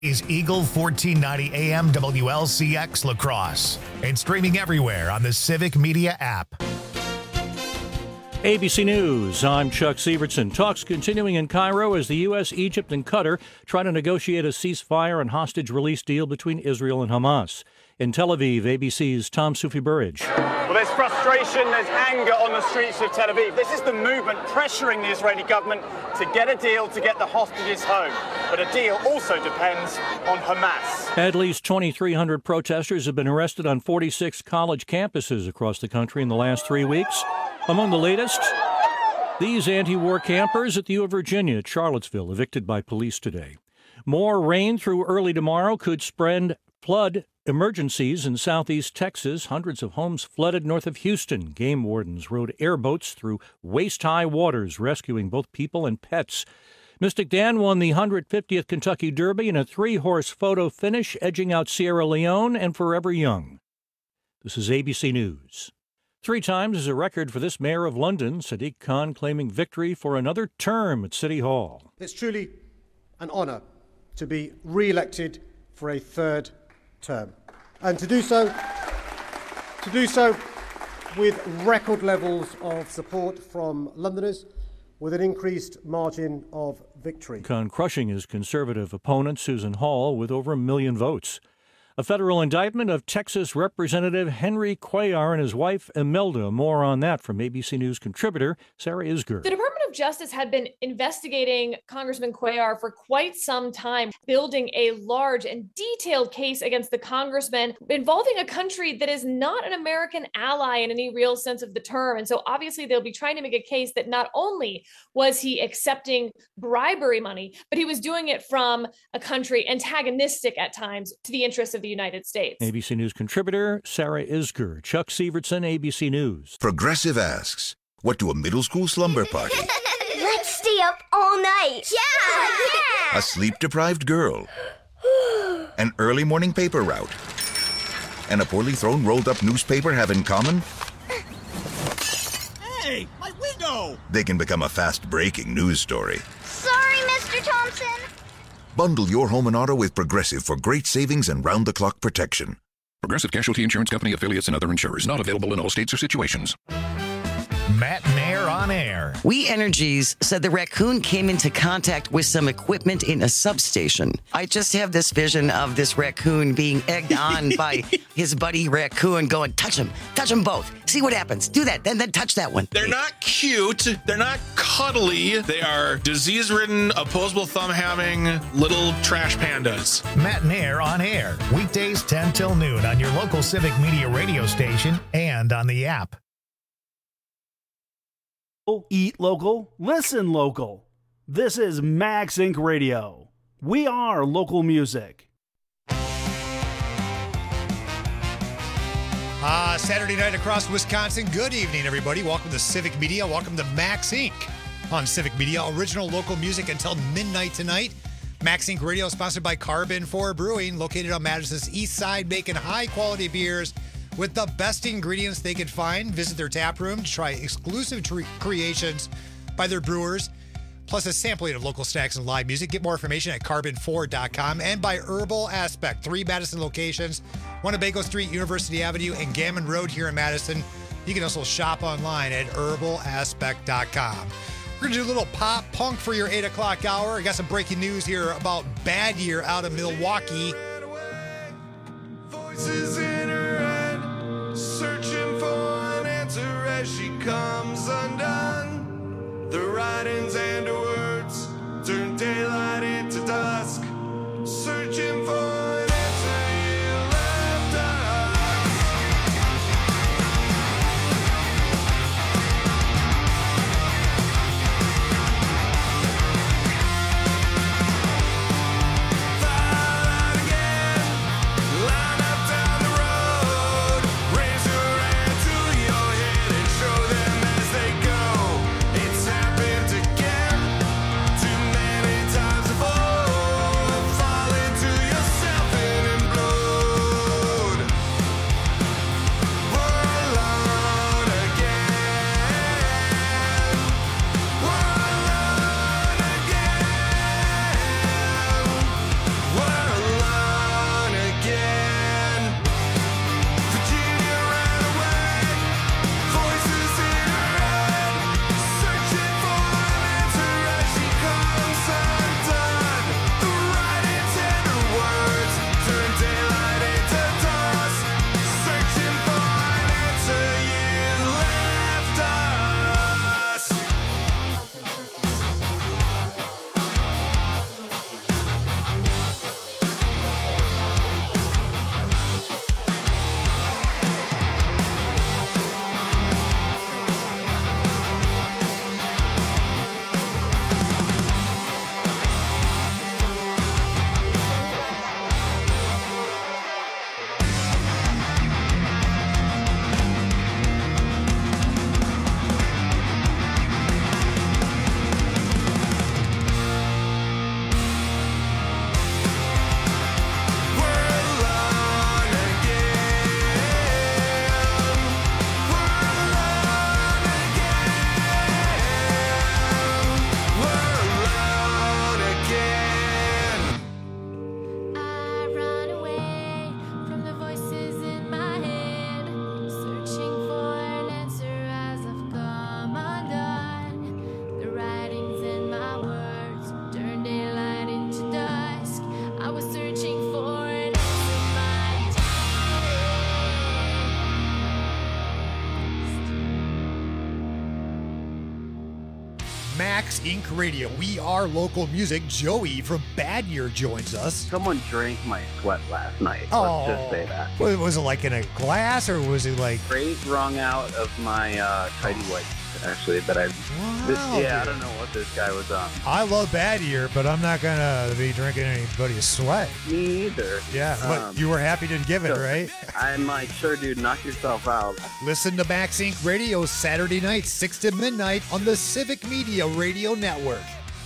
is Eagle 1490 AM WLCX La Crosse and streaming everywhere on the Civic Media app. ABC News, I'm Chuck Sievertson. Talks continuing in Cairo as the U.S., Egypt, and Qatar try to negotiate a ceasefire and hostage release deal between Israel and Hamas. In Tel Aviv, ABC's Tom Soufi-Burridge. Well, there's frustration, there's anger on the streets of Tel Aviv. This is the movement pressuring the Israeli government to get a deal to get the hostages home. But a deal also depends on Hamas. At least 2,300 protesters have been arrested on 46 college campuses across the country in the last 3 weeks. Among the latest, these anti-war campers at the U of Virginia at Charlottesville, evicted by police today. More rain through early tomorrow could spread flood emergencies in southeast Texas. Hundreds of homes flooded north of Houston. Game wardens rode airboats through waist-high waters, rescuing both people and pets. Mystic Dan won the 150th Kentucky Derby in a 3-horse photo finish, edging out Sierra Leone and Forever Young. This is ABC News. 3 times is a record for this mayor of London, Sadiq Khan, claiming victory for another term at City Hall. It's truly an honour to be re-elected for a 3rd term, and to do so with record levels of support from Londoners, with an increased margin of victory. Khan crushing his Conservative opponent, Susan Hall, with over 1 million votes. A federal indictment of Texas Representative Henry Cuellar and his wife, Imelda. More on that from ABC News contributor Sarah Isgur. The Department of Justice had been investigating Congressman Cuellar for quite some time, building a large and detailed case against the congressman involving a country that is not an American ally in any real sense of the term. And so obviously they'll be trying to make a case that not only was he accepting bribery money, but he was doing it from a country antagonistic at times to the interests of the United States. ABC News contributor Sarah Isgur. Chuck Sievertson, ABC News. Progressive asks, what do a middle school slumber party, Let's stay up all night. Yeah! a sleep-deprived girl, an early morning paper route, and a poorly thrown rolled-up newspaper have in common? Hey, my window! They can become a fast-breaking news story. Sorry, Mr. Thompson. Bundle your home and auto with Progressive for great savings and round-the-clock protection. Progressive Casualty Insurance Company, affiliates, and other insurers. Not available in all states or situations. Matt and Air on air. We Energies said the raccoon came into contact with some equipment in a substation. I just have this vision of this raccoon being egged on by his buddy raccoon going, touch them both. See what happens. Do that, then touch that one. They're not cute. They're not cuddly. They are disease-ridden, opposable thumb-having little trash pandas. Matt and Air on air. Weekdays 10 till noon on your local Civic Media radio station and on the app. Eat local, listen local. This is Max Inc. Radio. We are local music. Saturday night across Wisconsin. Good evening, everybody. Welcome to Civic Media. Welcome to Max Inc. on Civic Media. Original local music until midnight tonight. Max Inc. Radio is sponsored by Carbon 4 Brewing, located on Madison's east side, making high-quality beers with the best ingredients they could find. Visit their tap room to try exclusive creations by their brewers, plus a sampling of local snacks and live music. Get more information at carbon4.com, and by Herbal Aspect, 3 Madison locations, Winnebago Street, University Avenue, and Gammon Road here in Madison. You can also shop online at herbalaspect.com. We're going to do a little pop punk for your 8 o'clock hour. I got some breaking news here about Bad Year out of Milwaukee. Voices in her head, searching for an answer as she comes undone. The writings and her words turn daylight into dusk, searching for an answer you left us. Fall out again, line up down the road, raise your hand to your head and show them as they go. It's happened again, too many times before. Max Inc. Radio. We are local music. Joey from Bad Year joins us. Someone drank my sweat last night. Oh. Let's just say that. Was it like in a glass or was it like... Straight wrung out of my tidy whites, actually, that I... I don't know what this guy was on. I love Bad Year, but I'm not going to be drinking anybody's sweat. Me either. Yeah, but you were happy to give it, right? I'm like, sure, dude, knock yourself out. Listen to Max Inc. Radio Saturday night, 6 to midnight on the Civic Media Radio Network.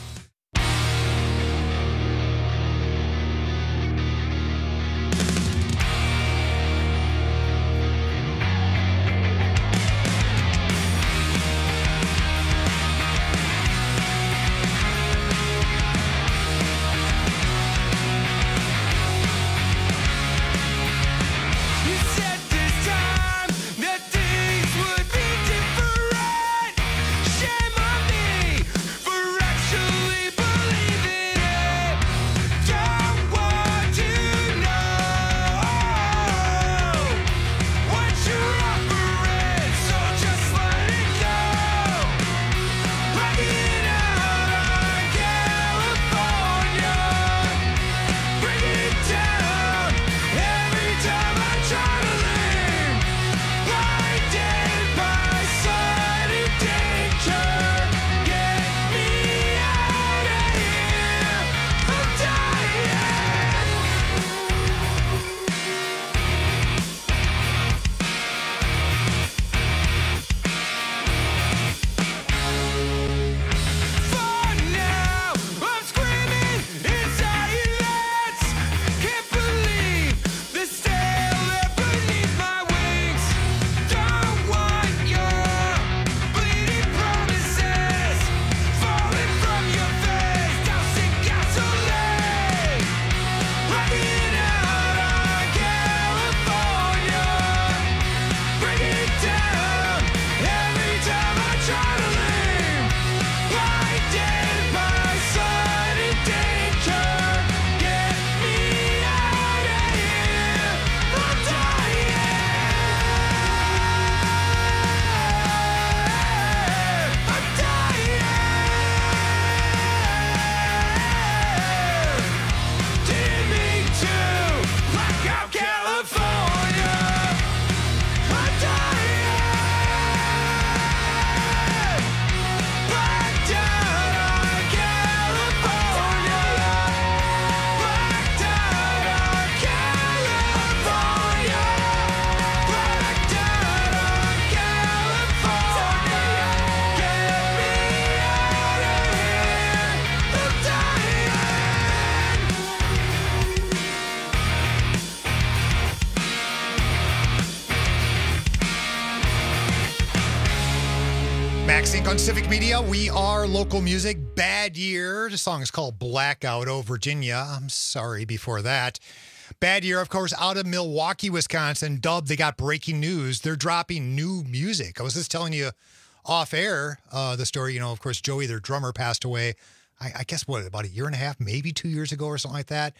Max Inc. on Civic Media. We are local music. Bad Year. The song is called Blackout, Oh Virginia. I'm sorry before that. Bad Year, of course, out of Milwaukee, Wisconsin. Dub, they got breaking news. They're dropping new music. I was just telling you off air the story. You know, of course, Joey, their drummer, passed away. I guess, about a year and a half, maybe 2 years ago or something like that.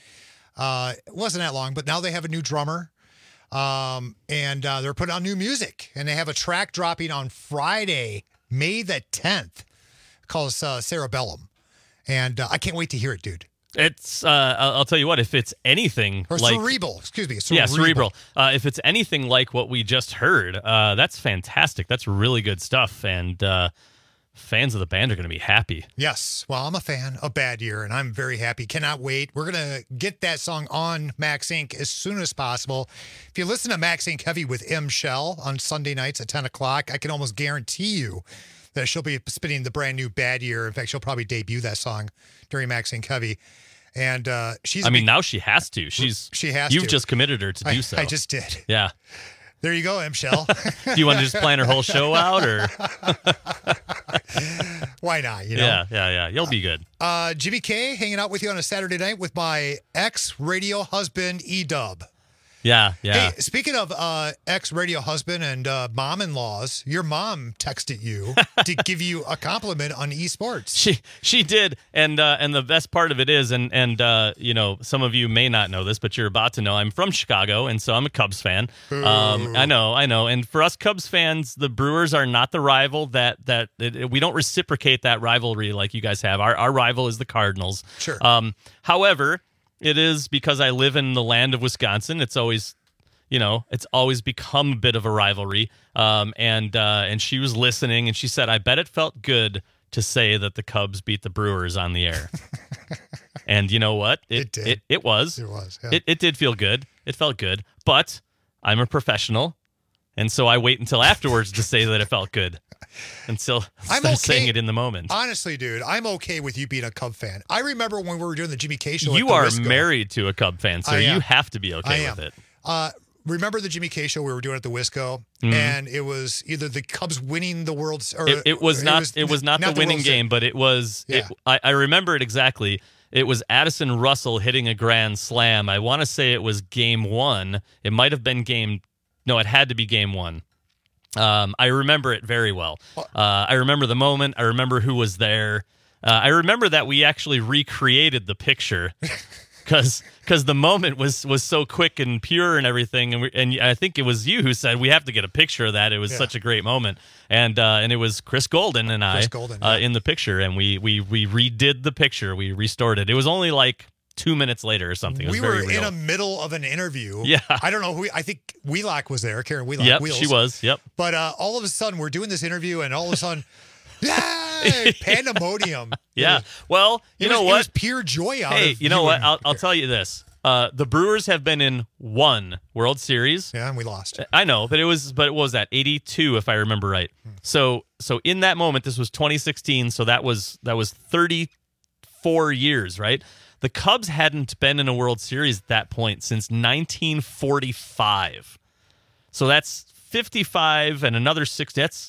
It wasn't that long, but now they have a new drummer. And they're putting on new music. And they have a track dropping on Friday, May the 10th, called Cerebellum. And I can't wait to hear it, dude. It's, I'll tell you what, if it's anything or like... Cerebral, excuse me. Yeah, Cerebral. If it's anything like what we just heard, that's fantastic. That's really good stuff. And fans of the band are going to be happy. Yes. Well, I'm a fan of Bad Year, and I'm very happy. Cannot wait. We're going to get that song on Max Inc. as soon as possible. If you listen to Max Inc. Heavy with M. Shell on Sunday nights at 10 o'clock, I can almost guarantee you that she'll be spinning the brand new Bad Year. In fact, she'll probably debut that song during Max Inc. Heavy. And she's... now she has to. She has to. You've just committed her to do so. I just did. Yeah. There you go, M. Shell. Do you want to just plan her whole show out, or? Why not? You know? Yeah. You'll be good. Jimmy K hanging out with you on a Saturday night with my ex-radio husband, E-Dub. Yeah. Hey, speaking of ex-radio husband and mom-in-laws, your mom texted you to give you a compliment on esports. She did, and the best part of it is, and some of you may not know this, but you're about to know. I'm from Chicago, and so I'm a Cubs fan. I know, and for us Cubs fans, the Brewers are not the rival that we don't reciprocate that rivalry like you guys have. Our rival is the Cardinals. Sure. However, it is because I live in the land of Wisconsin. It's always, it's always become a bit of a rivalry. And she was listening, and she said, "I bet it felt good to say that the Cubs beat the Brewers on the air." And you know what? It did. It was. It was. Yeah. It did feel good. It felt good. But I'm a professional, and so I wait until afterwards to say that it felt good. Until I'm saying it in the moment. Honestly, dude, I'm okay with you being a Cub fan. I remember when we were doing the Jimmy K show. You are married to a Cub fan, sir. You have to be okay with it. Remember the Jimmy K show we were doing at the Wisco, and it was either the Cubs winning the World or it was not the winning game, but it was. Yeah. I remember it exactly. It was Addison Russell hitting a grand slam. I want to say it was game 1. It might have been it had to be game 1. I remember it very well. I remember the moment. I remember who was there. I remember that we actually recreated the picture because the moment was so quick and pure and everything. And I think it was you who said we have to get a picture of that. It was such a great moment. And it was Chris Golden and I in the picture, and we redid the picture. We restored it. It was only like 2 minutes later or something. It was very real. In the middle of an interview. Yeah. I don't know who. I think Wheelock was there. Karen Wheelock. Yep, Wheels. she was. Yep. But all of a sudden, we're doing this interview, and all of a sudden, yay! Pandemonium. Yeah. Well, you know what? It was pure joy out of Hey, you know what? I'll tell you this. The Brewers have been in 1 World Series. Yeah, and we lost. I know, but what was that? 82, if I remember right. So in that moment, this was 2016. So that was 34 years, right? The Cubs hadn't been in a World Series at that point since 1945. So that's 55 and another 60. That's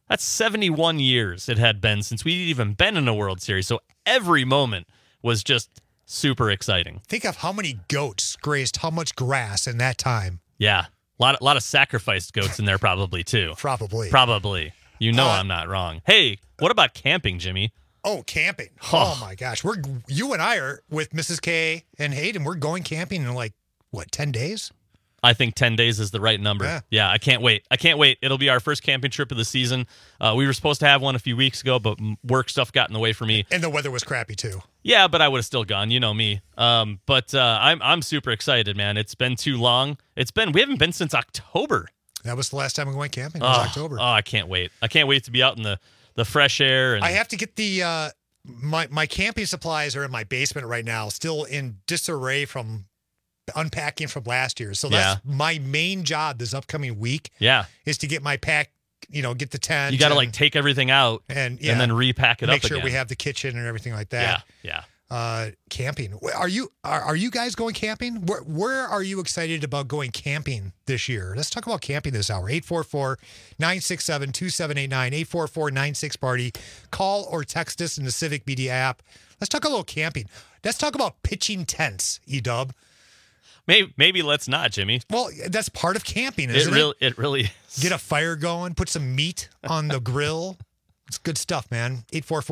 71 years it had been since we'd even been in a World Series. So every moment was just super exciting. Think of how many goats grazed how much grass in that time. Yeah. A lot of sacrificed goats in there probably, too. Probably. You know I'm not wrong. Hey, what about camping, Jimmy? Oh, camping. Oh, my gosh. You and I are with Mrs. K and Hayden. We're going camping in 10 days? I think 10 days is the right number. Yeah, I can't wait. It'll be our first camping trip of the season. We were supposed to have one a few weeks ago, but work stuff got in the way for me. And the weather was crappy, too. Yeah, but I would have still gone. You know me. But I'm super excited, man. It's been too long. We haven't been since October. That was the last time we went camping. It was October. Oh, I can't wait. I can't wait to be out in the fresh air. And I have to get the my camping supplies are in my basement right now, still in disarray from unpacking from last year. So that's my main job this upcoming week. Yeah, is to get my pack. Get the tent. You got to take everything out and then repack it up. Make sure again. we have the kitchen and everything like that. Yeah. Camping. Are you guys going camping? Where are you excited about going camping this year? Let's talk about camping this hour. 844-967-2789. 844-96-PARTY. Call or text us in the Civic Media app. Let's talk a little camping. Let's talk about pitching tents, E-Dub. Maybe let's not, Jimmy. Well, that's part of camping, isn't it? It really is. Get a fire going, put some meat on the grill. It's good stuff, man.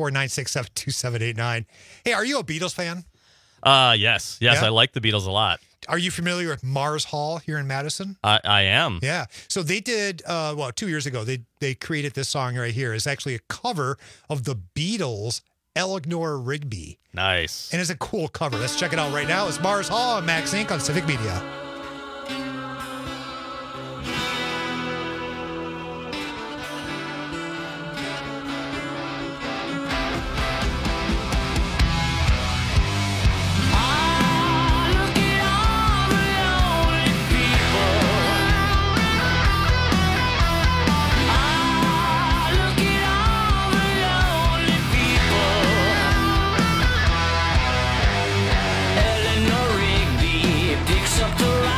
844-967-2789. Hey, are you a Beatles fan? Yes. Yeah? I like the Beatles a lot. Are you familiar with Mars Hall here in Madison? I am. Yeah. So they did, 2 years ago, they created this song right here. It's actually a cover of the Beatles' Eleanor Rigby. Nice. And it's a cool cover. Let's check it out right now. It's Mars Hall and Max Inc. on Civic Media. Eleanor Rigby picks up the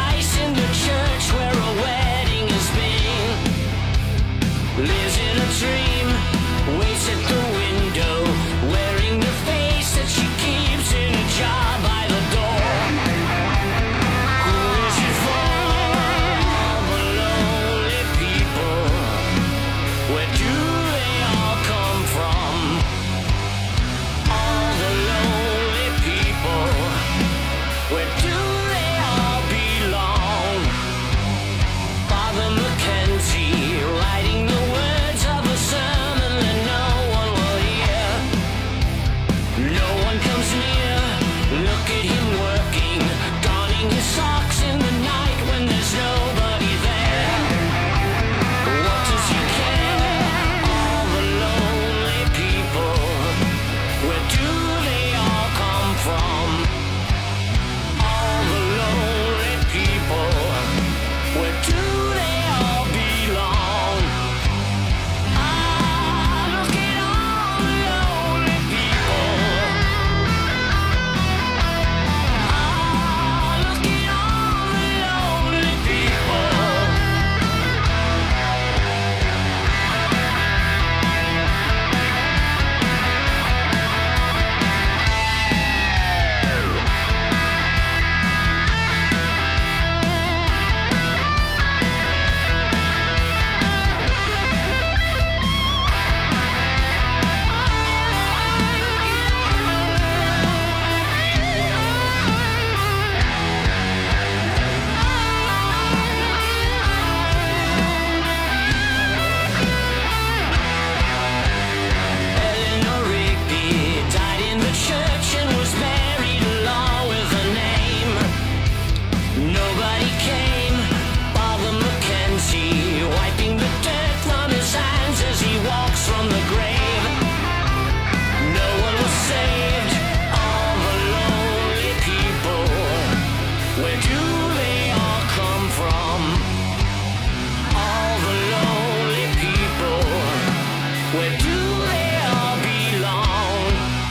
Where do they all come from? All the lonely people. Where do they all belong?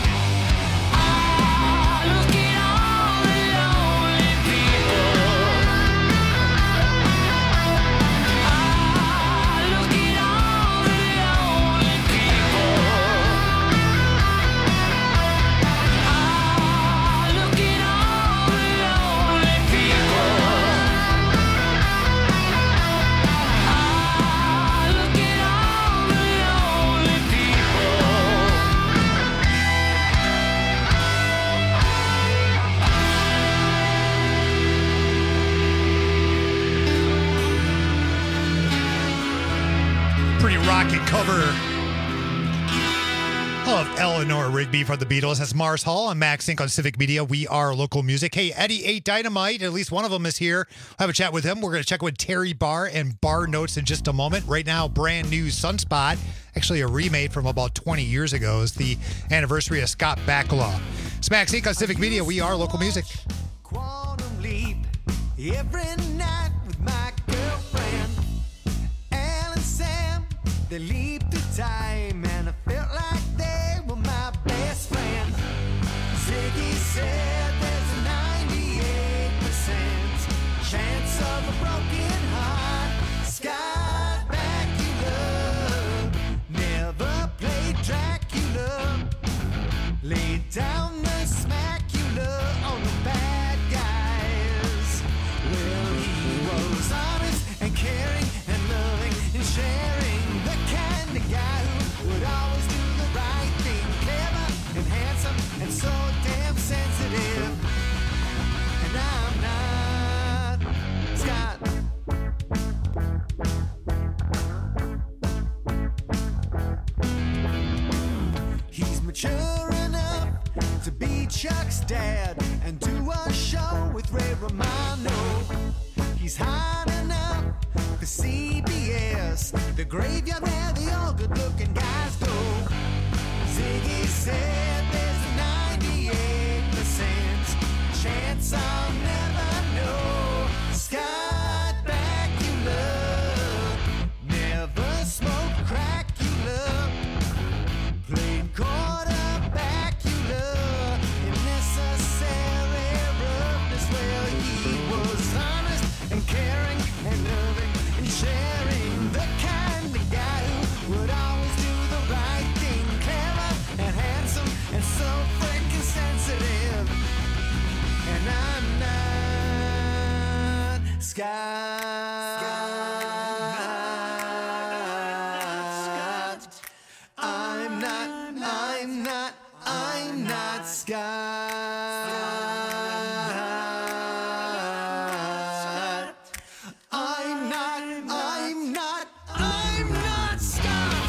Ah, look at all the lonely people. Ah, look at all the lonely people. Ah, look at all the lonely people. Ah, look at all the lonely people. Pretty rocket cover of Eleanor Rigby from the Beatles. That's Mars Hall on Max Inc. on Civic Media. We are local music. Hey, Eddie 8 Dynamite, at least one of them is here. We'll have a chat with him. We're going to check with Terry Barr and Bar Notes in just a moment. Right now, brand new Sunspot, actually a remake from about 20 years ago, is the anniversary of Scott Bakula. It's Max Inc. on Civic Media. We are local music. Quantum leap every night with my girlfriend. Al and Sam, they leaped through time and I felt like they were my best friend. Ziggy said there's a 98% chance of a broken heart. Scott Bakula never played Dracula. Laid down the smacula on the bad guys. Well, he was honest and caring and loving and sharing. The kind of guy who would always do the right thing. Clever and handsome and so damn sensitive. And I'm not Scott. He's mature enough to be Chuck's dad and do a show with Ray Romano. He's hot enough for CBS, the graveyard where the all good-looking guys go. Ziggy said there's a 98% chance I'll never know. Scott Bakula never smoked Cracula. Played quarterback-ula in necessary roughness. Well, he was honest and caring and loving and sharing. The kind of guy who would always do the right thing. Clever and handsome and so freaking sensitive. And I'm not Scott. I'm not Scott. I'm not Scott.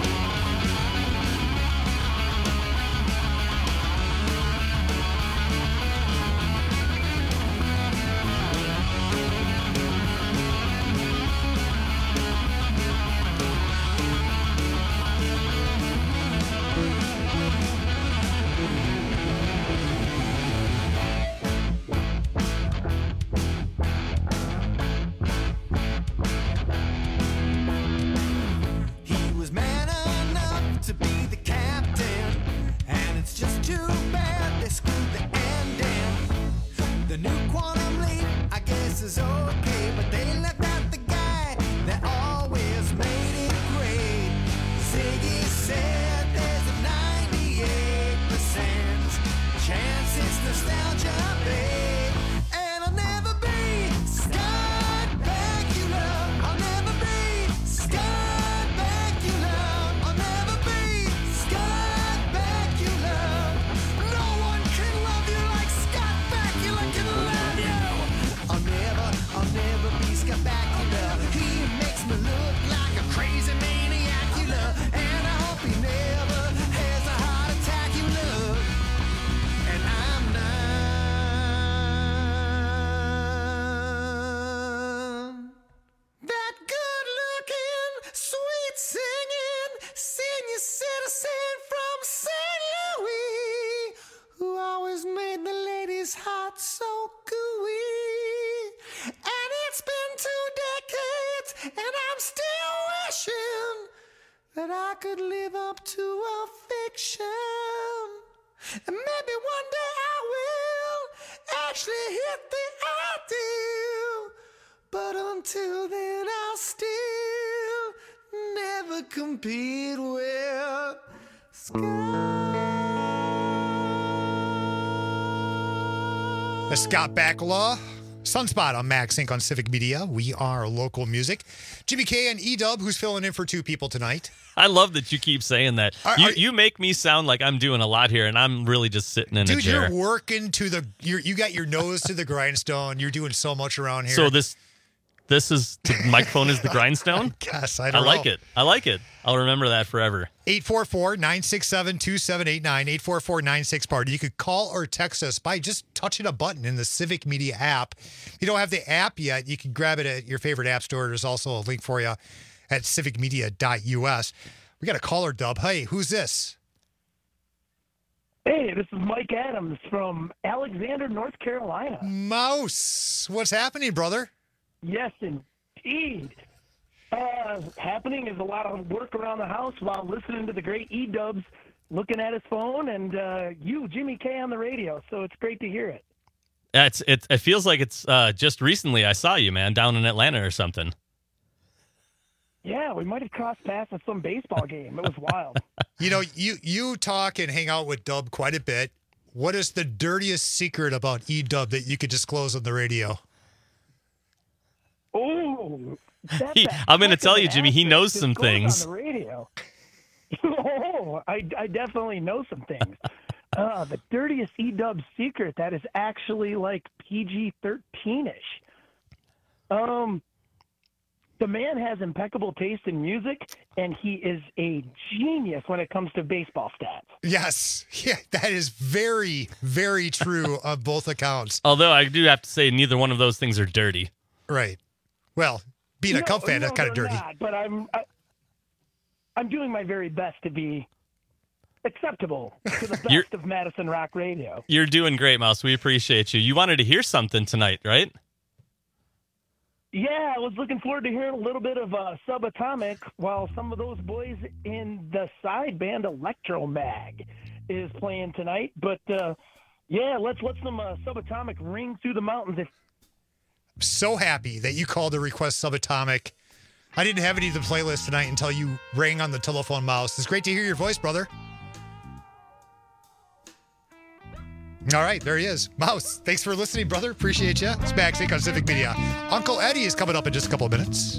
He was man enough to be the captain, and it's just too bad they screwed the ending. The new quantum leap, I guess, is okay, but they left out the guy that always made it great. Ziggy said there's a 98% chance it's nostalgia, babe. And I'll never be Scott Bakula. I'll never be Scott Bakula. I'll never be Scott Bakula. No one can love you like Scott Bakula can love you. I'll never be Scott until then I'll still never compete with Scott Bakula, Sunspot on Max Inc. on Civic Media. We are local music. Jimmy K and E-Dub, who's filling in for two people tonight. I love that you keep saying that. You make me sound like I'm doing a lot here, and I'm really just sitting in a chair. Dude, you're working to the... You got your nose to the grindstone. You're doing so much around here. So this is... The microphone is the grindstone? Yes, I don't know. I like it. I'll remember that forever. 844-967-2789, 844-96-PARTY. You could call or text us by just touching a button in the Civic Media app. If you don't have the app yet, you can grab it at your favorite app store. There's also a link for you at civicmedia.us. We got a caller, Dub. Hey, who's this? Hey, this is Mike Adams from Alexander, North Carolina. Mouse, what's happening, brother? Yes, indeed. Happening is a lot of work around the house while listening to the great E-Dubs, looking at his phone, and you, Jimmy K, on the radio. So it's great to hear it. It feels like it's just recently I saw you, man, down in Atlanta or something. Yeah, we might have crossed paths at some baseball game. It was wild. You know, you talk and hang out with Dub quite a bit. What is the dirtiest secret about E-Dub that you could disclose on the radio? Oh, I'm going to tell you, Jimmy, he knows some things. On the radio. Oh, I definitely know some things. The dirtiest E-Dub secret that is actually like PG-13-ish. The man has impeccable taste in music, and he is a genius when it comes to baseball stats. Yes. Yeah, that is very, very true on both accounts. Although I do have to say neither one of those things are dirty. Right. Well, being a Cub fan, that's kind of dirty. Not, but I'm doing my very best to be acceptable to the best of Madison Rock Radio. You're doing great, Mouse. We appreciate you. You wanted to hear something tonight, right? Yeah, I was looking forward to hearing a little bit of Subatomic while some of those boys in the side band Electromag is playing tonight. But, yeah, let's let some Subatomic ring through the mountains. I'm so happy that you called to request Subatomic. I didn't have any of the playlist tonight until you rang on the telephone, Mouse. It's great to hear your voice, brother. All right, there he is. Mouse, thanks for listening, brother. Appreciate you. It's Max Inc. on Civic Media. Uncle Eddie is coming up in just a couple of minutes.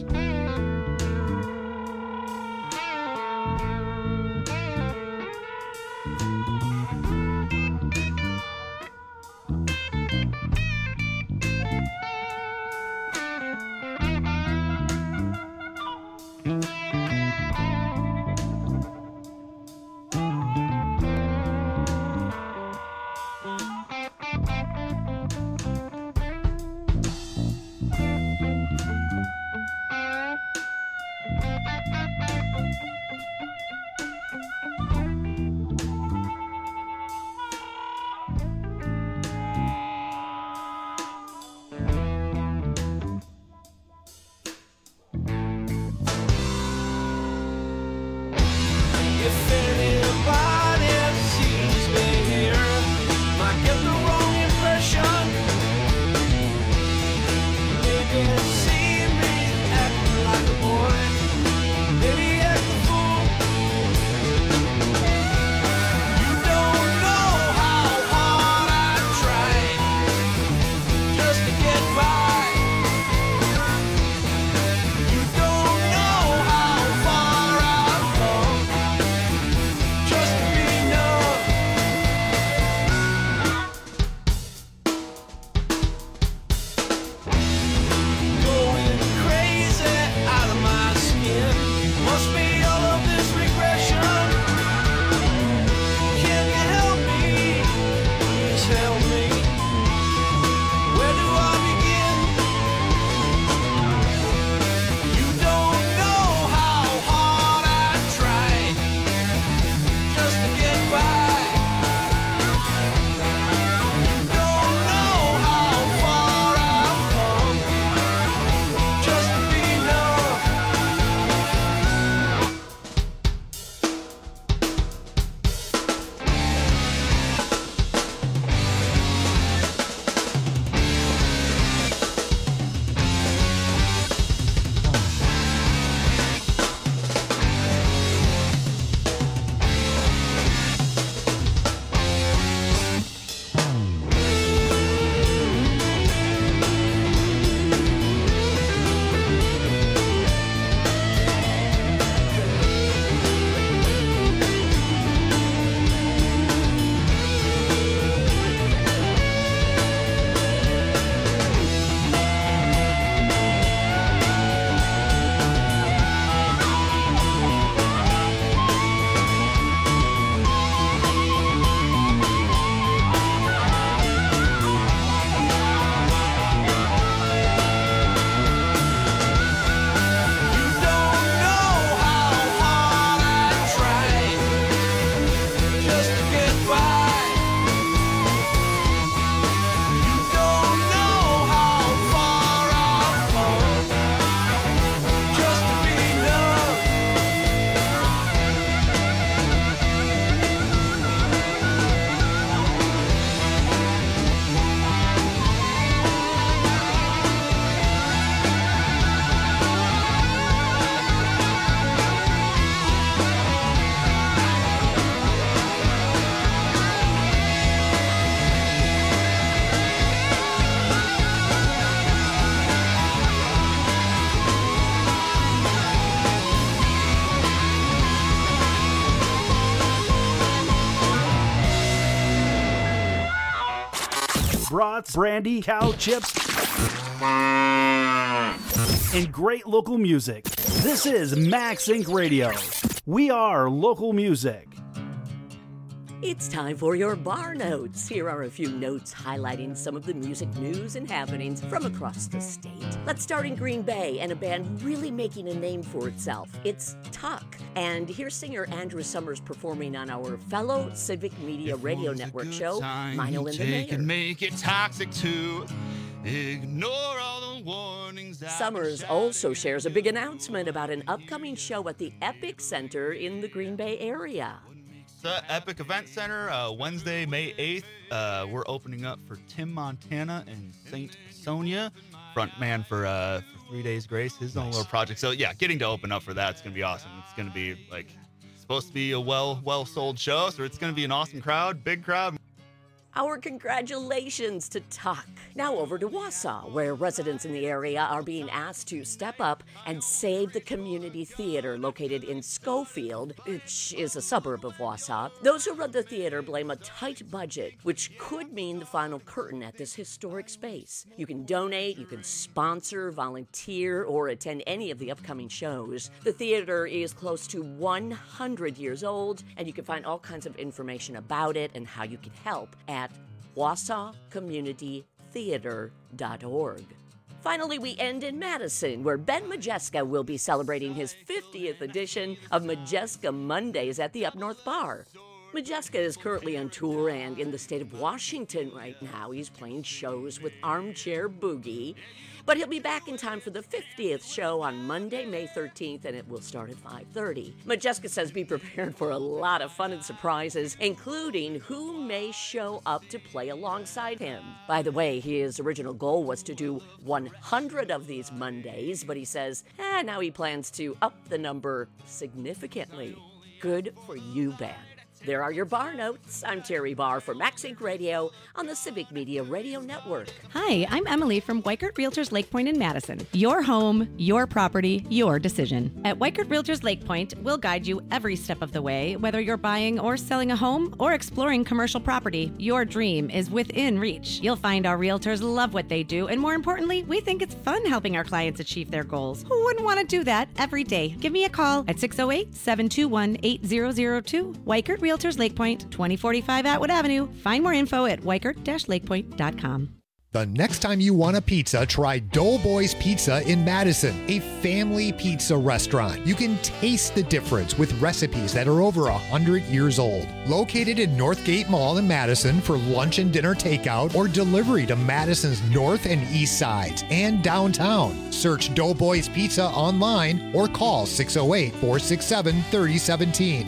brats, brandy, cow chips, and great local music. This is Max Inc. Radio. We are local music. It's time for your bar notes. Here are a few notes highlighting some of the music news and happenings from across the state. Let's start in Green Bay and a band really making a name for itself. It's Tuck. And here's singer Andrew Summers performing on our fellow Civic Media Radio Network show, Mino and the Mayor. And make it toxic too. Ignore all the warnings. Summers also shares a big announcement about an upcoming show at the Epic Center in the Green Bay area. Epic Event Center, Wednesday, May 8th. We're opening up for Tim Montana and St. Sonia, frontman for 3 Days Grace, his own little project. So yeah, getting to open up for that, it's going to be awesome. It's going to be supposed to be a well-sold show, so it's going to be an awesome crowd, big crowd. Our congratulations to Tuck. Now over to Wausau, where residents in the area are being asked to step up and save the community theater located in Schofield, which is a suburb of Wausau. Those who run the theater blame a tight budget, which could mean the final curtain at this historic space. You can donate, you can sponsor, volunteer, or attend any of the upcoming shows. The theater is close to 100 years old, and you can find all kinds of information about it and how you can help at wausaucommunitytheater.org. Finally, we end in Madison, where Ben Majeska will be celebrating his 50th edition of Majeska Mondays at the Up North Bar. Majeska is currently on tour and in the state of Washington right now. He's playing shows with Armchair Boogie. But he'll be back in time for the 50th show on Monday, May 13th, and it will start at 5:30. Majeska says be prepared for a lot of fun and surprises, including who may show up to play alongside him. By the way, his original goal was to do 100 of these Mondays, but he says now he plans to up the number significantly. Good for you, Ben. There are your bar notes. I'm Terry Barr for Max Inc. Radio on the Civic Media Radio Network. Hi, I'm Emily from Weichert Realtors Lake Point in Madison. Your home, your property, your decision. At Weichert Realtors Lake Point, we'll guide you every step of the way. Whether you're buying or selling a home or exploring commercial property, your dream is within reach. You'll find our realtors love what they do, and more importantly, we think it's fun helping our clients achieve their goals. Who wouldn't want to do that every day? Give me a call at 608-721-8002. Weichert Realtors Lake Point, 2045 Atwood Avenue. Find more info at weichert-lakepoint.com. The next time you want a pizza, try Doughboys Pizza in Madison, a family pizza restaurant. You can taste the difference with recipes that are over 100 years old. Located in Northgate Mall in Madison for lunch and dinner takeout or delivery to Madison's north and east sides and downtown. Search Doughboys Pizza online or call 608-467-3017.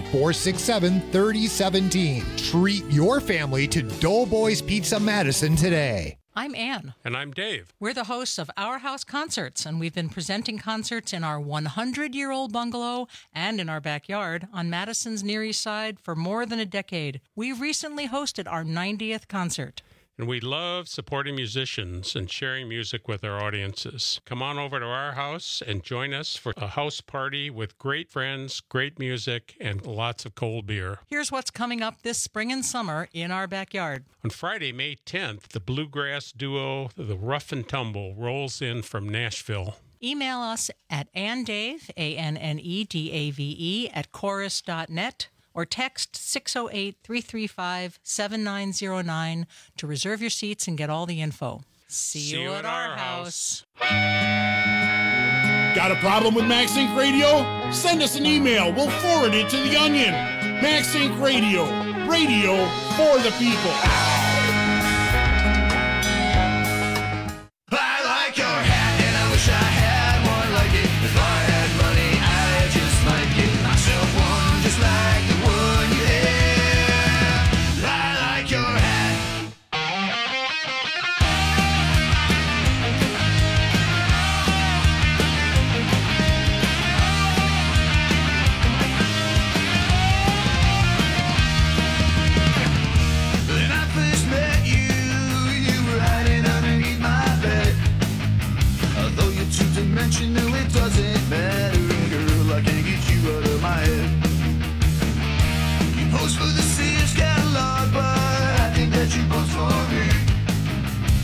467-3017. Treat your family to Doughboys Pizza Madison today. I'm Ann. And I'm Dave. We're the hosts of Our House Concerts, and we've been presenting concerts in our 100-year-old bungalow and in our backyard on Madison's Near East Side for more than a decade. We recently hosted our 90th concert. And we love supporting musicians and sharing music with our audiences. Come on over to our house and join us for a house party with great friends, great music, and lots of cold beer. Here's what's coming up this spring and summer in our backyard. On Friday, May 10th, the bluegrass duo, the Rough and Tumble, rolls in from Nashville. Email us at annedave, ANNEDAVE, at chorus.net. or text 608-335-7909 to reserve your seats and get all the info. See you at our house. Got a problem with Max Inc. Radio? Send us an email. We'll forward it to The Onion. Max Inc. Radio. Radio for the people. I like your hat and I wish I had one like it. If I had money, I just might get myself one just like the one you have. I like your hat. When I first met you, you were hiding underneath my bed. Although you're two-dimensional, it doesn't matter, girl, I can't get you out of my head. You post for the Sears catalog, but I think that you post for me.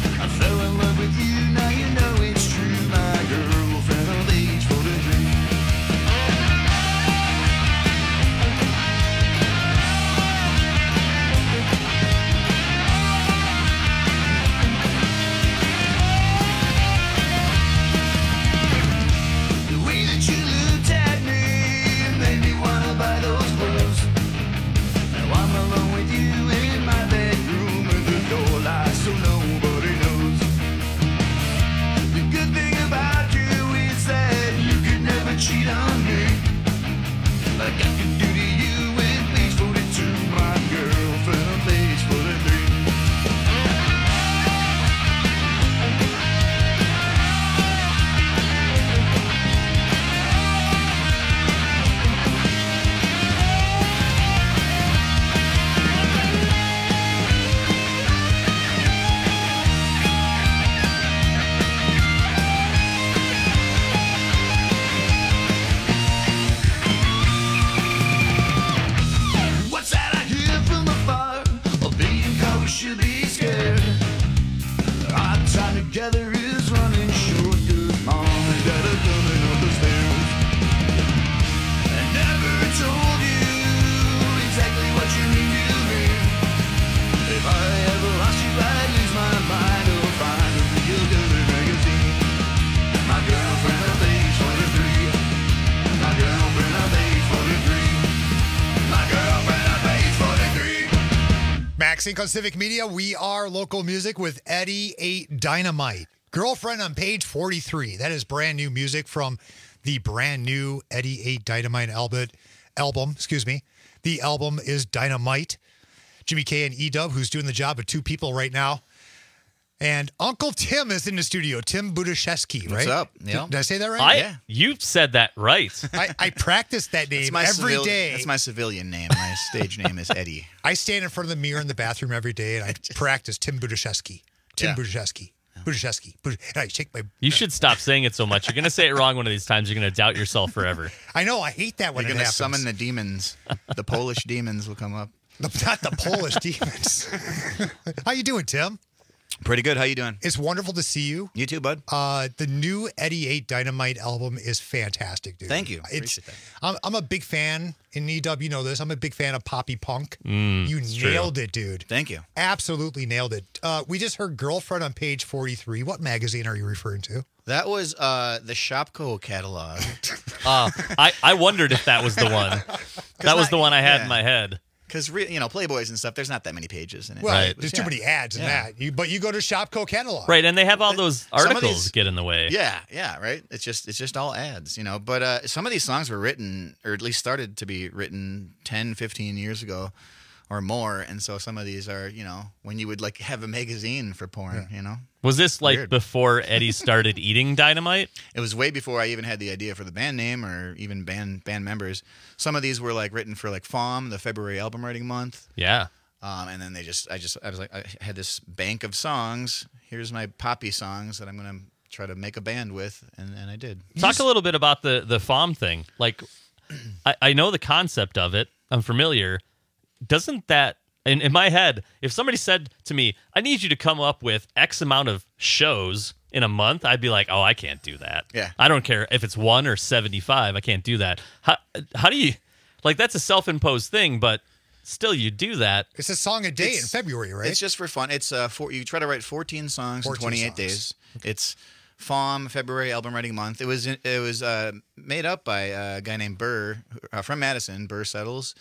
Max Inc. on Civic Media. We are local music with Eddie 8 Dynamite. Girlfriend on page 43. That is brand new music from the brand new Eddie 8 Dynamite album. Excuse me. The album is Dynamite. Jimmy K and E-Dub, who's doing the job of two people right now. And Uncle Tim is in the studio. Tim Budashevsky, right? What's up? Yeah. Did I say that right? Yeah. You said that right. I practice that name every day. That's my civilian name. My stage name is Eddie. I stand in front of the mirror in the bathroom every day, and I practice Tim Budashevsky. Budashevsky. And I shake my... You should stop saying it so much. You're going to say it wrong one of these times. You're going to doubt yourself forever. I know. I hate that when You're it going to happens. summon the demons. The Polish demons will come up. Not the Polish demons. How you doing, Tim? Pretty good. How you doing? It's wonderful to see you. You too, bud. The new Eddie 8 Dynamite album is fantastic, dude. Thank you. Appreciate that. I'm a big fan, in E-Dub, you know this. I'm a big fan of poppy punk. You nailed it, dude. Thank you. Absolutely nailed it. We just heard Girlfriend on page 43. What magazine are you referring to? That was the Shopko catalog. I wondered if that was the one. That was the one I had in my head. Because, Playboys and stuff, there's not that many pages in it. Well, there's too many ads in that. But you go to Shopko catalog. Right, and they have all those articles get in the way. Yeah, right? It's just all ads, But some of these songs were written, or at least started to be written 10, 15 years ago or more. And so some of these are, when you would like have a magazine for porn, Was this like Weird. before Eddie started eating dynamite? It was way before I even had the idea for the band name or even band members. Some of these were like written for like FAUM, the February album writing month. Yeah. And then I was like, I had this bank of songs. Here's my poppy songs that I'm going to try to make a band with. And I did. Talk a little bit about the FAUM thing. Like, I know the concept of it. I'm familiar. Doesn't that, in my head, if somebody said to me, I need you to come up with X amount of shows in a month, I'd be like, oh, I can't do that. Yeah. I don't care if it's 1 or 75. I can't do that. How do you, like, that's a self-imposed thing, but still you do that. It's a song a day in February, right? It's just for fun. It's you try to write 14 songs in 28 days. It's FAUM, February album writing month. It was made up by a guy named Burr from Madison, Burr Settles.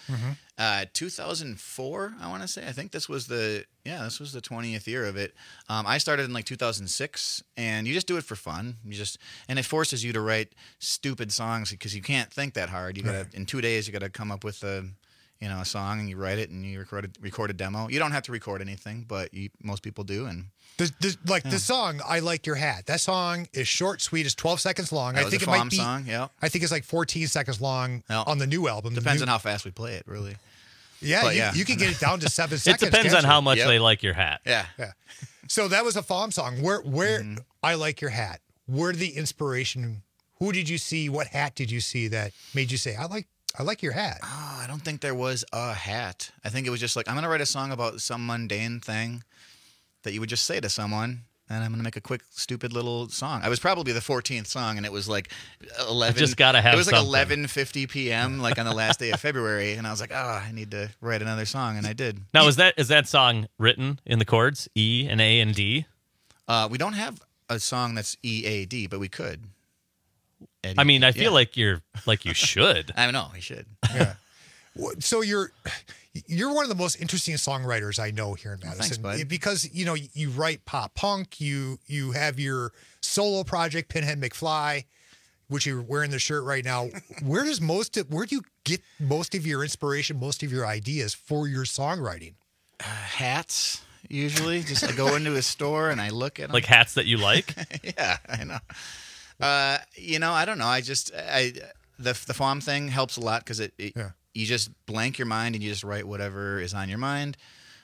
2004, I want to say. I think this was the 20th year of it. I started in like 2006, and you just do it for fun. And it forces you to write stupid songs because you can't think that hard. You gotta in 2 days you got to come up with a song, and you write it and you record a demo. You don't have to record anything, but most people do. And the song "I Like Your Hat." That song is short, sweet. It's 12 seconds long. That I was think a it might FAUM be. song. Yeah. I think it's like 14 seconds long on the new album. Depends on how fast we play it, really. Yeah, you can get it down to 7 It seconds. depends on how much they like your hat. Yeah. So that was a FAUM song. Where I Like Your Hat. Where did the inspiration? Who did you see? What hat did you see that made you say, I like your hat? Oh, I don't think there was a hat. I think it was just like, I'm going to write a song about some mundane thing that you would just say to someone, and I'm going to make a quick, stupid little song. I was probably the 14th song, and it was like 11. I just gotta have It was like something. 11:50 p.m., like on the last day of February, and I was like, I need to write another song, and I did. Now, is that song written in the chords E and A and D? We don't have a song that's E, A, D, but we could. Eddie, I mean, I feel like you should. I know, we should. Yeah. So you're one of the most interesting songwriters I know here in Madison. Thanks, bud. Because you write pop punk, you have your solo project Pinhead McFly, which you're wearing the shirt right now. Where do you get most of your inspiration, most of your ideas for your songwriting? Hats, usually. Just I go into a store and I look at them. Like hats that you like? Yeah, I know. I don't know. The FAUM thing helps a lot because you just blank your mind and you just write whatever is on your mind.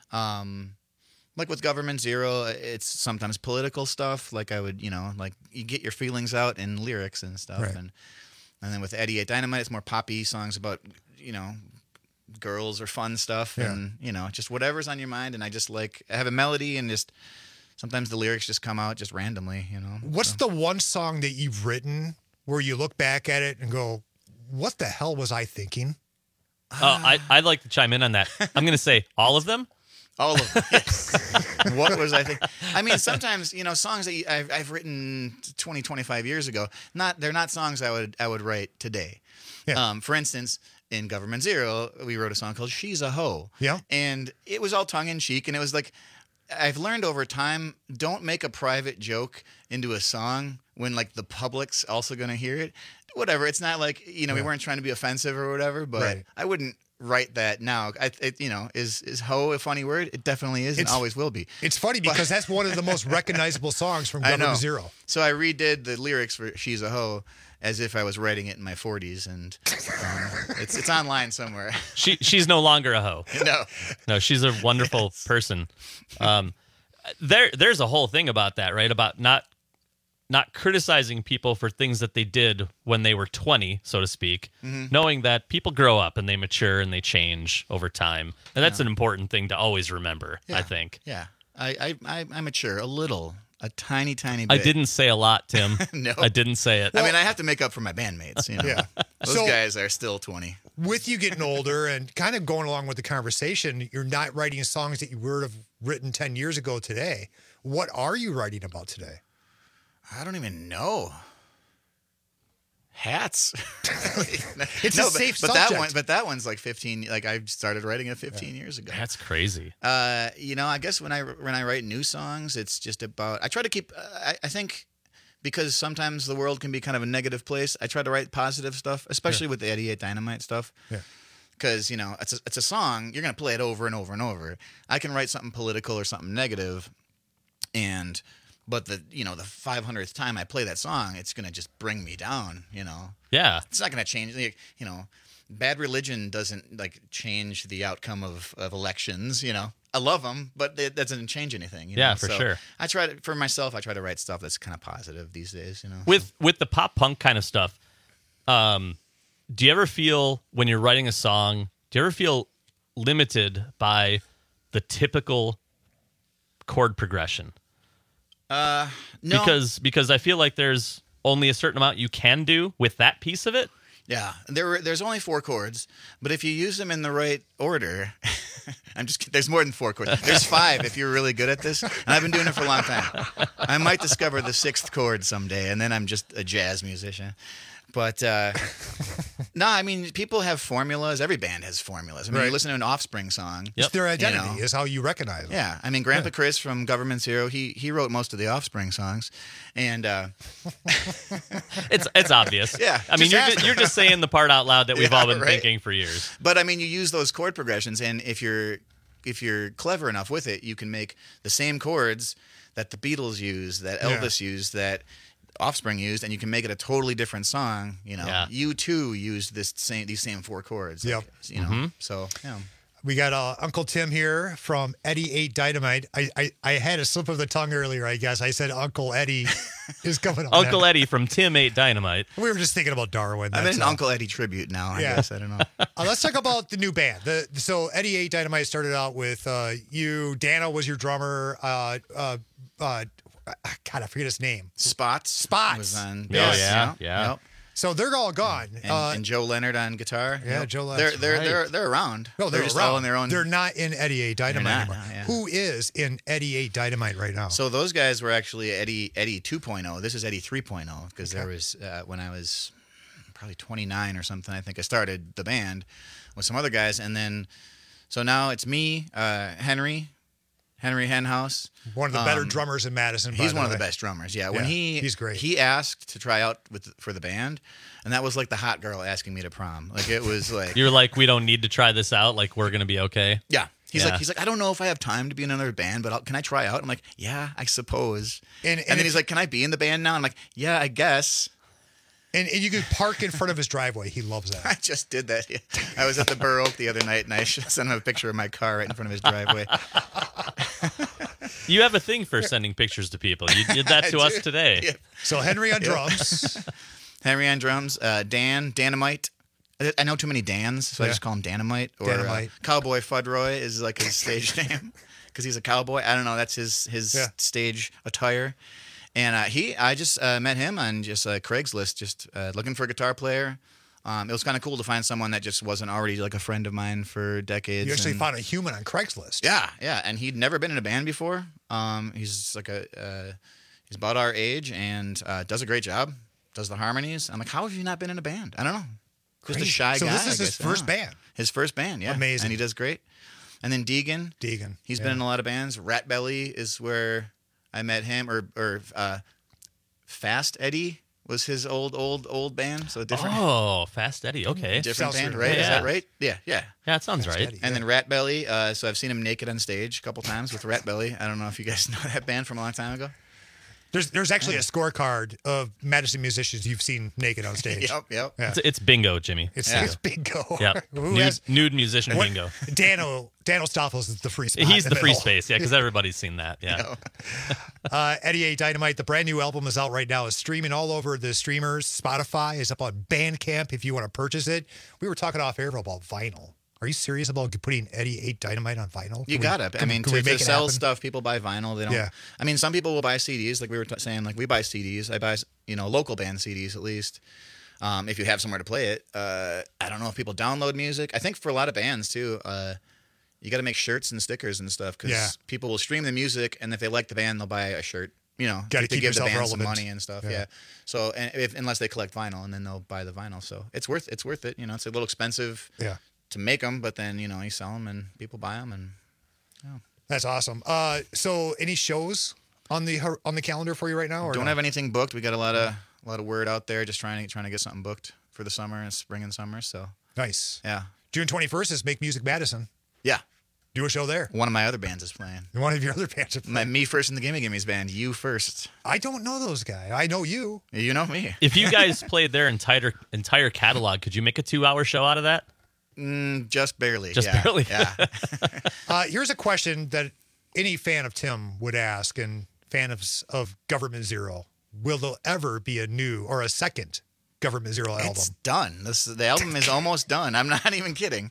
Like with Government Zero, it's sometimes political stuff. Like I would, like you get your feelings out in lyrics and stuff. Right. And then with Eddie 8 Dynamite, it's more poppy songs about, girls or fun stuff. Yeah. And, just whatever's on your mind. And I have a melody and just sometimes the lyrics just come out just randomly, What's the one song that you've written where you look back at it and go, what the hell was I thinking? I'd like to chime in on that. I'm going to say all of them. All of them. Yes. What was I thinking? I mean, sometimes, songs that I've written 20, 25 years ago, they're not songs I would write today. Yeah. For instance, in Government Zero, we wrote a song called She's a Hoe. Yeah. And it was all tongue-in-cheek, and it was like, I've learned over time, don't make a private joke into a song when, like, the public's also going to hear it. Whatever. It's not like, we weren't trying to be offensive or whatever, but I wouldn't write that now. Is hoe a funny word? It definitely is and always will be. It's funny because that's one of the most recognizable songs from Government Zero. So I redid the lyrics for She's a Hoe as if I was writing it in my 40s, and it's online somewhere. She's no longer a hoe. No, she's a wonderful person. There's a whole thing about that, right? About not criticizing people for things that they did when they were 20, so to speak, knowing that people grow up and they mature and they change over time, and that's an important thing to always remember. I think. Yeah, I mature a little. A tiny bit. I didn't say a lot, Tim. No. I didn't say it. Well, I mean, I have to make up for my bandmates. Yeah. Those guys are still 20. With you getting older and kind of going along with the conversation, you're not writing songs that you would have written 10 years ago today. What are you writing about today? I don't even know. Hats. It's a safe subject. But that one's like 15. Like I started writing it 15 years ago. That's crazy. I guess when I write new songs, it's just about. I try to keep. I think because sometimes the world can be kind of a negative place. I try to write positive stuff, especially with the 88 Dynamite stuff. Yeah. Because it's a song. You're gonna play it over and over and over. I can write something political or something negative, But the 500th time I play that song, it's gonna just bring me down. Yeah, it's not gonna change. Bad Religion doesn't change the outcome of elections. I love them, but that doesn't change anything. For sure. I try to write stuff that's kind of positive these days. With the pop punk kind of stuff, do you ever feel when you're writing a song? Do you ever feel limited by the typical chord progression? No. Because I feel like there's only a certain amount you can do with that piece of it. Yeah, there's only 4 chords, but if you use them in the right order, there's more than 4 chords. There's 5 if you're really good at this, and I've been doing it for a long time. I might discover the 6th chord someday, and then I'm just a jazz musician. But no, I mean, people have formulas. Every band has formulas. I mean, you listen to an Offspring song. It's their identity is how you recognize them. Yeah. I mean, Grandpa Chris from Government Zero, he wrote most of the Offspring songs. And it's obvious. Yeah. I mean, you're just saying the part out loud that we've all been thinking for years. But I mean, you use those chord progressions, and if you're clever enough with it, you can make the same chords that the Beatles used, that Elvis used, that Offspring used, and you can make it a totally different song. You too used these same 4 chords. Yep. So we got Uncle Tim here from 88 Dynamite. I had a slip of the tongue earlier. I guess I said Uncle Eddie is coming on. Uncle Eddie from Tim 8 Dynamite. We were just thinking about Darwin. I'm in an Uncle Eddie tribute now. I guess I don't know. Let's talk about the new band. So 88 Dynamite started out with you. Dano was your drummer. God, I forget his name. Spots was on bass. Yeah. Yep. So they're all gone. And Joe Leonard on guitar. Yeah, Joe Leonard. They're around. No, they're just around. all on their own. They're not in 88 Dynamite anymore. No, yeah. Who is in 88 Dynamite right now? So those guys were actually Eddie 2.0. This is Eddie 3.0 because there was when I was probably 29 or something. I think I started the band with some other guys, and then so now it's me, Henry Henhouse. One of the better drummers in Madison. He's one of the best drummers. Yeah, when he's great. He asked to try out for the band, and that was like the hot girl asking me to prom. Like it was like you're like, we don't need to try this out. Like we're gonna be okay. Yeah. He's like, I don't know if I have time to be in another band, but can I try out? I'm like, yeah, I suppose. And then he's like, can I be in the band now? I'm like, yeah, I guess. And you could park in front of his driveway. He loves that. I just did that. I was at the Burr Oak the other night, and I sent him a picture of my car right in front of his driveway. You have a thing for sending pictures to people. You did that to us today. Yeah. So Henry on drums. Henry on drums. Danamite. I know too many Dans, so I just call him Danamite. Or Danamite. Cowboy Fudroy is like his stage name because he's a cowboy. I don't know. That's his stage attire. And I just met him on just Craigslist, just looking for a guitar player. It was kind of cool to find someone that just wasn't already like a friend of mine for decades. You actually found a human on Craigslist. Yeah, and he'd never been in a band before. He's like he's about our age and does a great job. Does the harmonies. I'm like, how have you not been in a band? I don't know. Just a shy so guy. this is I his guess. first Yeah. band. His first band, yeah. Amazing. And he does great. And then Deegan. He's been in a lot of bands. Rat Belly is where I met him, or Fast Eddie was his old band. So different. Oh, Fast Eddie. Okay. Different Sounds band, familiar. right? Is Yeah. that right? Yeah. Yeah, it sounds Fast right. Eddie. And then Rat Belly. So I've seen him naked on stage a couple times with Rat Belly. I don't know if you guys know that band from a long time ago. There's actually a scorecard of Madison musicians you've seen naked on stage. Yep. Yeah. It's bingo, Jimmy. It's bingo. Yeah. Nude musician bingo. Dan Ostafos is the free spot. He's in the free middle. space, yeah, because everybody's seen that. Yeah. Eddie A. Dynamite, the brand new album is out right now. It's streaming all over the streamers. Spotify is up on Bandcamp if you want to purchase it. We were talking off air about vinyl. Are you serious about putting Eddie 8 Dynamite on vinyl? You gotta. I mean, to sell stuff, people buy vinyl. They don't. Yeah. I mean, some people will buy CDs, like we were saying. Like we buy CDs. I buy, local band CDs at least. If you have somewhere to play it. I don't know if people download music. I think for a lot of bands too, you got to make shirts and stickers and stuff because people will stream the music, and if they like the band, they'll buy a shirt. Gotta to keep give the yourself band some relevant. money and stuff. Yeah. So, unless they collect vinyl, and then they'll buy the vinyl. So it's worth it. It's a little expensive. Yeah. To make them, but then you sell them and people buy them, and That's awesome. So any shows on the calendar for you right now? Or don't no? have anything booked. We got a lot of word out there, just trying to get something booked for the summer and spring and summer. So Nice. yeah, June 21st is Make Music Madison. yeah. Do a show there. One of my other bands is playing. One of your other bands are playing. Me First and the Gimme Gimmes band. You First. I don't know those guys. I know you. You know me. If you guys played their entire catalog, could you make a 2-hour show out of that? Just barely. Just barely. Yeah. Here's a question that any fan of Tim would ask, and fan of Government Zero. Will there ever be a new or a second Government Zero album? It's done. The album is almost done. I'm not even kidding.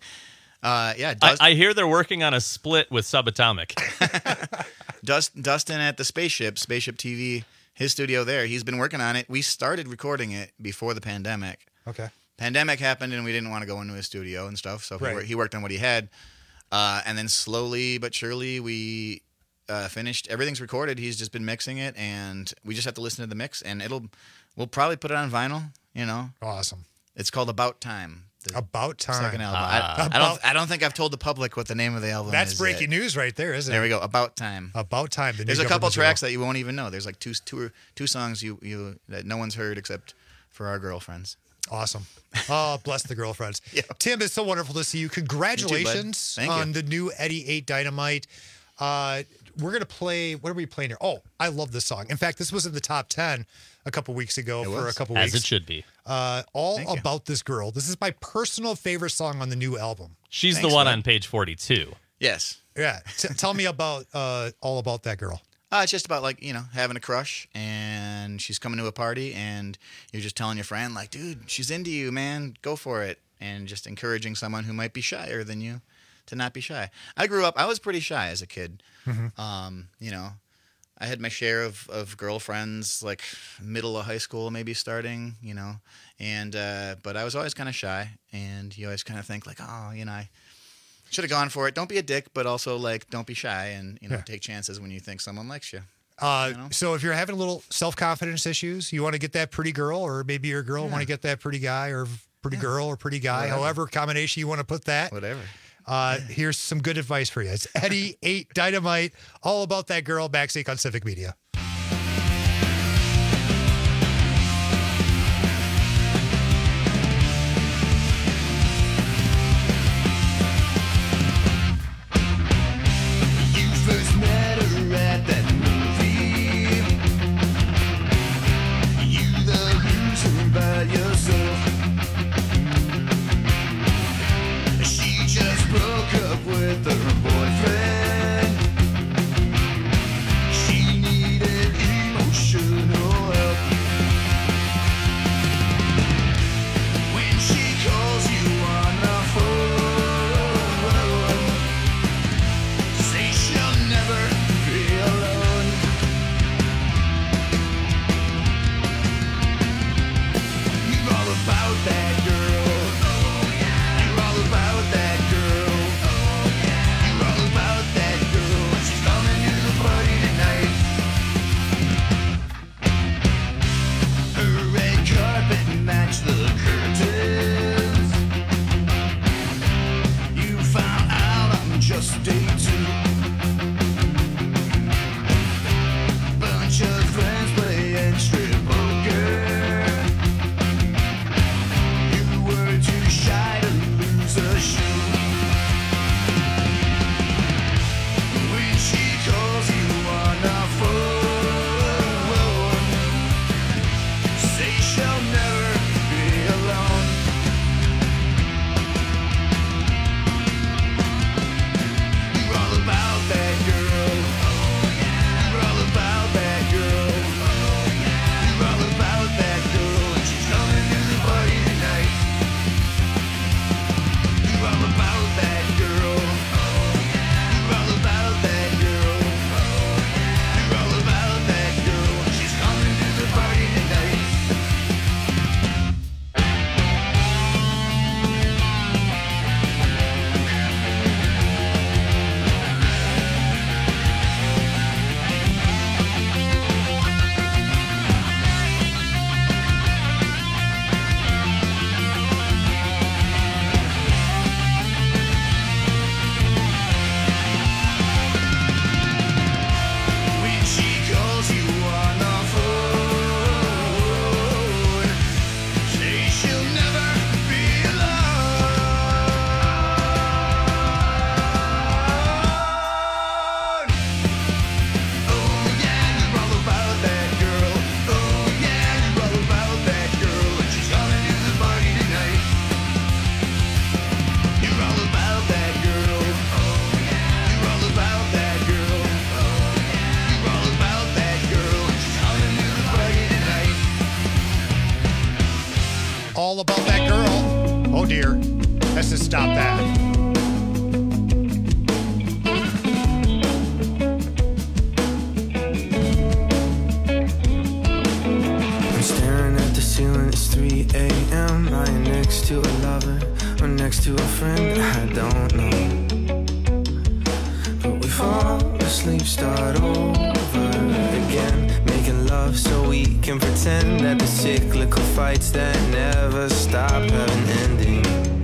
I hear they're working on a split with Subatomic. Dustin at the Spaceship TV, his studio there, he's been working on it. We started recording it before the pandemic. Okay. Pandemic happened, and we didn't want to go into his studio and stuff, so he worked on what he had. And then slowly but surely, we finished. Everything's recorded. He's just been mixing it, and we just have to listen to the mix, and we'll probably put it on vinyl, Awesome. It's called About Time. About Time. Second album. I don't think I've told the public what the name of the album is. That's breaking news right there, isn't it? There we go. About Time. About Time. There's a couple tracks that you won't even know. There's like two songs you that no one's heard except for our girlfriends. Awesome. Oh, bless the girlfriends. Yeah. Tim, it's so wonderful to see you. Congratulations You too, bud. Thank on you. the new Eddie 8 Dynamite. We're going to play, what are we playing here? Oh, I love this song. In fact, this was in the top 10 a couple weeks ago for a couple weeks. As it should be. All About This Girl. This is my personal favorite song on the new album. She's the one on page 42. Yes. Yeah. Tell me about All About That Girl. It's just about having a crush, and she's coming to a party, and you're just telling your friend like, dude, she's into you, man, go for it, and just encouraging someone who might be shyer than you to not be shy. I was pretty shy as a kid. Mm-hmm. I had my share of girlfriends, like middle of high school, maybe starting, and but I was always kind of shy, and you always kind of think like, oh, I should have gone for it. Don't be a dick, but also like don't be shy, and take chances when you think someone likes you. So if you're having a little self-confidence issues, you want to get that pretty girl, or maybe your girl want to get that pretty guy, or pretty girl, or pretty guy, however combination you want to put that. Whatever. Here's some good advice for you. It's Eddie 8 Dynamite, All About That Girl, Backstage on Civic Media. You first met her at that movie. You the loser by yourself. She just broke up with her boyfriend. She needed All About That Girl. Oh, dear. Let's just stop that. I'm staring at the ceiling, it's 3 a.m. Lying next to a lover or next to a friend, I don't know. But we fall asleep, start over again, making love so we can pretend that the cyclical fights that never stop have an ending.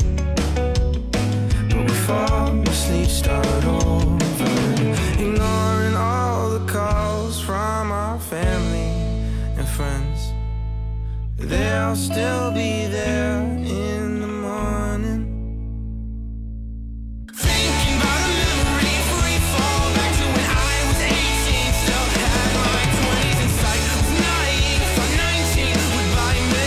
But we fall asleep, start over, ignoring all the calls from our family and friends. They'll still be there in the morning. Thinking about a memory, free fall back to when I was 18. Still had my 20s in sight. Was naive, thought 19 would buy me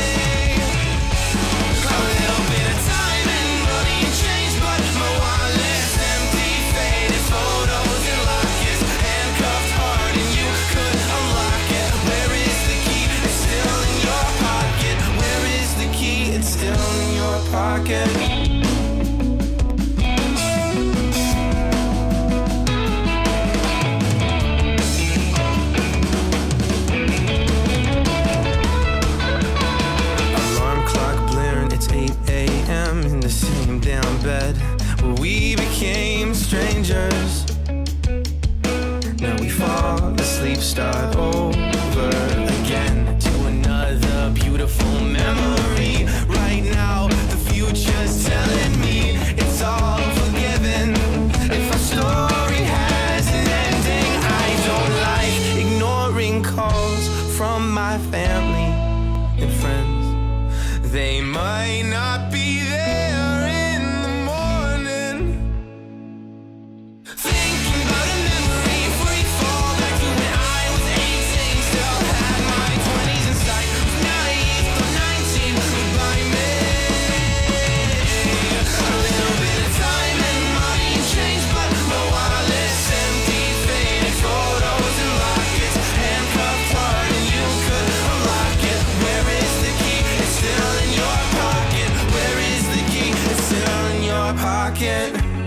a little bit of time and money and change, but my wallet's empty, faded photos and lockets, handcuffed hard and you could unlock it. Where is the key? It's still in your pocket. Where is the key? It's still in your pocket. Alarm clock blaring, it's 8 a.m. in the same damn bed where we became strangers. Now we fall asleep, start over again to another beautiful memory. Right now, the future's telling me it's all forgiven. If our story has an ending, I don't like ignoring calls from my family and friends. They might not be there in the morning. Thinking about a memory, free fall back to when I was 18. Still had my 20s in sight. Was naive, thought 19 would buy me a little bit of time and money and change, but my wallet's empty, faded photos and lockets, handcuffed hard and you could unlock it. Where is the key? It's still in your pocket. Where is the key? It's still in your pocket.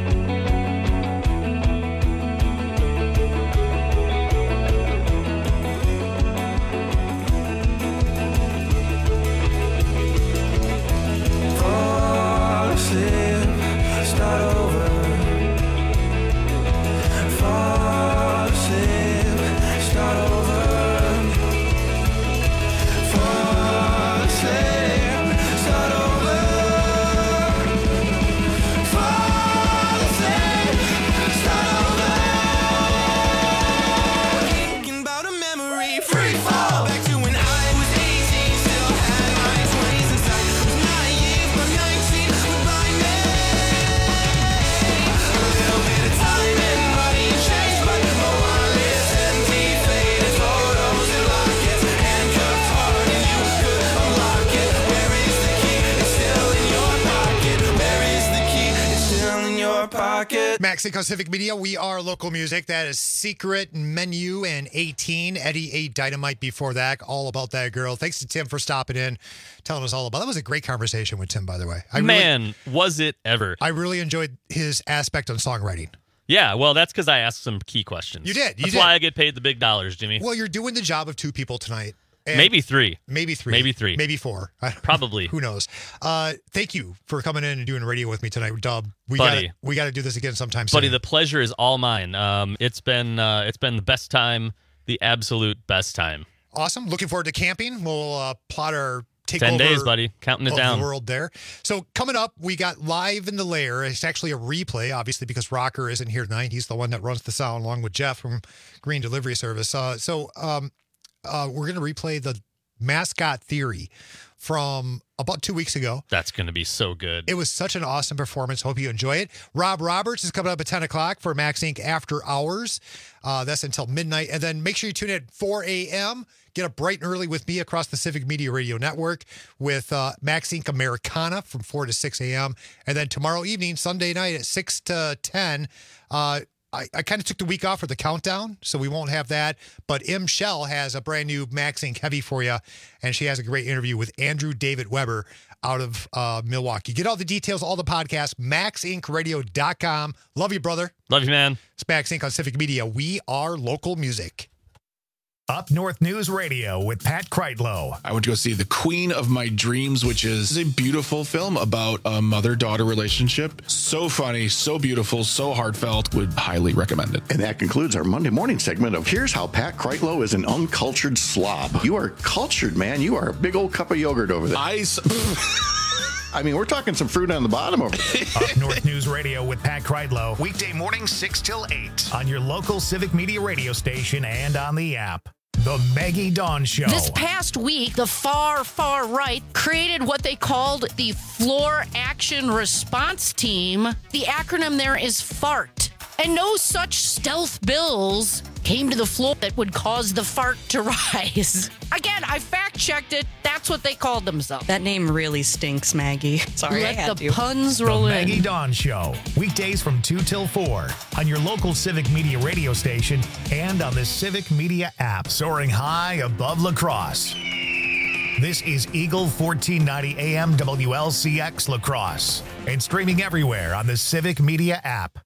Fall asleep, start over. Fall asleep, start over. Fall asleep, start over. Fall asleep, start over. Thinking about a memory, free fall back to when I was 18. Still had my 20s in sight. Was naive, but 19 would buy me a little bit of time and money and change, but my wallet's empty, faded photos and lockets, handcuffed hard and you could unlock it. Where is the key? It's still in your pocket. Where is the key? It's still in your pocket. Max Inc. on Civic Media. We are local music. That is Secret Menu and 18. Eddie A. Dynamite before that. All About That Girl. Thanks to Tim for stopping in, telling us all about it. That was a great conversation with Tim, by the way. Was it ever? I really enjoyed his aspect on songwriting. Yeah, well, that's because I asked some key questions. You did. That's why I get paid the big dollars, Jimmy. Well, you're doing the job of two people tonight. And Maybe three. Maybe three. Maybe three. Maybe four. Probably. Who knows? Thank you for coming in and doing radio with me tonight, Dub. We Buddy. got to do this again sometime soon. Buddy, the pleasure is all mine. It's been the best time, the absolute best time. Awesome. Looking forward to camping. We'll plot our takeover. 10 days, buddy. Counting it of down. The world there. So coming up, we got Live in the Lair. It's actually a replay, obviously, because Rocker isn't here tonight. He's the one that runs the sound along with Jeff from Green Delivery Service. We're going to replay the Mascot Theory from about 2 weeks ago. That's going to be so good. It was such an awesome performance. Hope you enjoy it. Rob Roberts is coming up at 10 o'clock for Max Inc. After Hours. That's until midnight. And then make sure you tune in at 4 a.m. Get up bright and early with me across the Civic Media Radio Network with Max Inc. Americana from 4 to 6 a.m. And then tomorrow evening, Sunday night at 6 to 10, I kind of took the week off for the countdown, so we won't have that. But M. Shell has a brand new Max Inc. Heavy for you, and she has a great interview with Andrew David Weber out of Milwaukee. Get all the details, all the podcasts, maxincradio.com. Love you, brother. Love you, man. It's Max Inc. on Civic Media. We are local music. Up North News Radio with Pat Kreitlow. I went to go see The Queen of My Dreams, which is a beautiful film about a mother-daughter relationship. So funny, so beautiful, so heartfelt. Would highly recommend it. And that concludes our Monday morning segment of Here's How Pat Kreitlow is an Uncultured Slob. You are cultured, man. You are a big old cup of yogurt over there. I mean, we're talking some fruit on the bottom over there. Up North News Radio with Pat Kreitlow. Weekday mornings 6 till 8 on your local Civic Media radio station and on the app. The Maggie Dawn Show. This past week, the far right created what they called the Floor Action Response Team. The acronym there is FART. And no such stealth bills came to the floor that would cause the fart to rise. Again, I fact-checked it. That's what they called themselves. That name really stinks, Maggie. Sorry, I had Let the to. puns roll The in. Maggie Dawn Show. Weekdays from 2 till 4 on your local Civic Media radio station and on the Civic Media app. Soaring high above La Crosse. This is Eagle 1490 AM WLCX La Crosse and streaming everywhere on the Civic Media app.